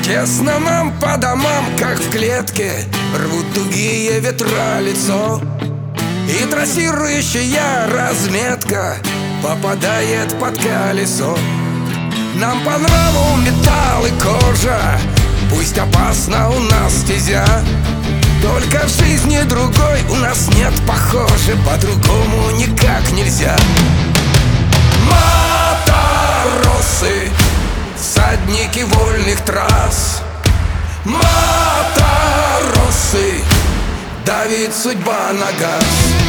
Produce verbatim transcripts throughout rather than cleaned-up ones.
Тесно нам по домам, как в клетке, рвут тугие ветра лицо. И трассирующая разметка попадает под колесо. Нам по нраву металл и кожа, пусть опасна у нас стезя. Только в жизни другой у нас нет, похоже, по-другому никак нельзя. Маторосы, всадники вольных трасс. Маторосы, давит судьба на газ.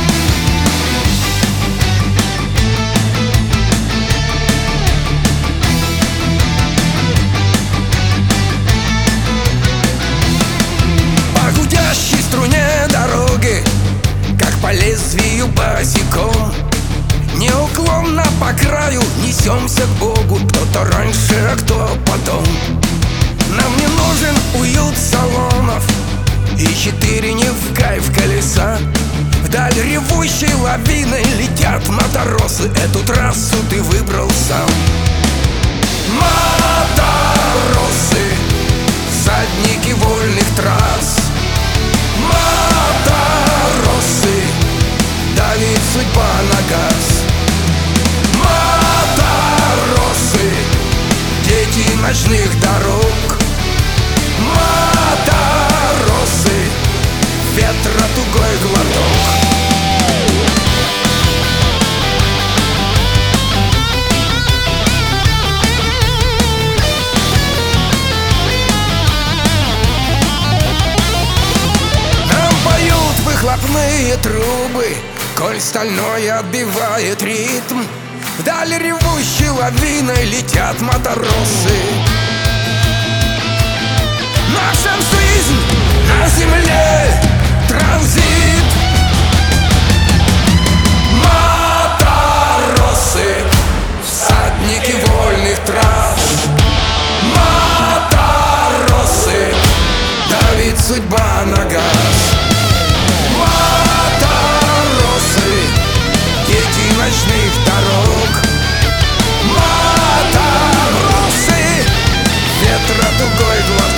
По гудящей струне дороги, как по лезвию босиком, неуклонно по краю несемся к Богу. Кто-то раньше, а кто потом. Нам не нужен уют салонов и четыре не в кайф колеса. Вдаль ревущей лавиной летят моторосы. Эту трассу ты выбрал сам. Моторосы, всадники вольных трасс. Моторосы, давит судьба на газ. Моторосы, дети ночных дорог. Моторосы, ветра тугой глоток. Нам поют выхлопные трубы, коль стальной отбивает ритм. Вдаль ревущей лавиной летят моторосы. Наша жизнь на земле транзит. Моторосы, всадники вольных трасс. Моторосы, давит судьба на газ. Моторосы, дети ночных дорог. Моторосы, ветра тугой глоток.